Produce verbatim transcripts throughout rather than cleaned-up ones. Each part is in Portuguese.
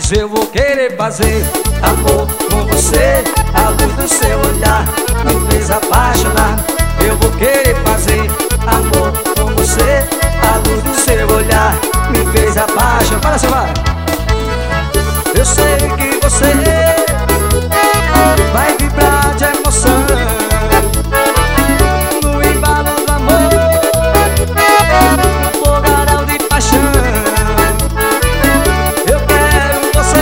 Mas eu vou querer fazer amor com você. A luz do seu olhar me fez apaixonar. Eu vou querer fazer amor com você. A luz do seu olhar me fez apaixonar. Fala, seu vai. Eu sei que você vai vibrar de emoção no embalo do amor, no fogaréu de paixão. Eu quero você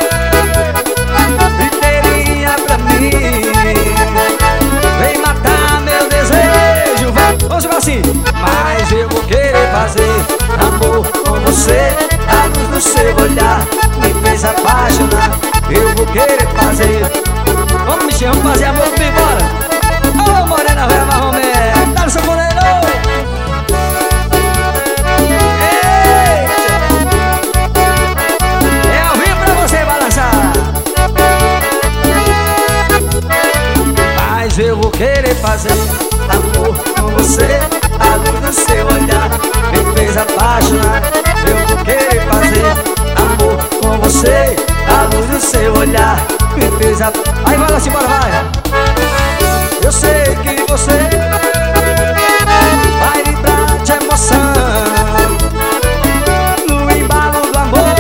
inteirinha pra mim. Vem matar meu desejo, vai. Vamos jogar assim. Mas eu vou querer fazer amor com você. A luz do seu olhar me fez apaixonar. Eu vou querer fazer. Vamos mexer, vamos fazer amor comigo, bora. Ô, morena, velha, marromé, dá no seu poleiro. Eita, é ao vivo pra você balançar. Mas eu vou querer fazer amor com você. A luz do seu olhar me fez apaixonar. Eu vou querer fazer amor com você. A luz do seu olhar me fez a... Aí vai lá assim, bora, vai. Eu sei que você vai vibrar de emoção no embalo do amor,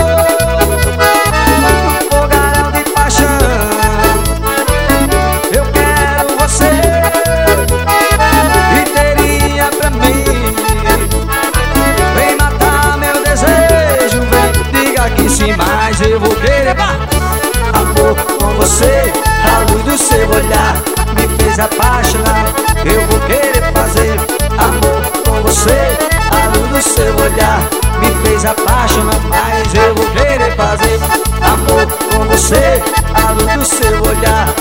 no fogaréu de paixão. Eu quero você inteirinha pra mim. Vem matar meu desejo, vem, diga que sim. Mas eu vou querer amor com você. A luz do seu olhar me fez apaixonar. Eu vou querer fazer amor com você. A luz do seu olhar me fez apaixonar. Mas eu vou querer fazer amor com você. A luz do seu olhar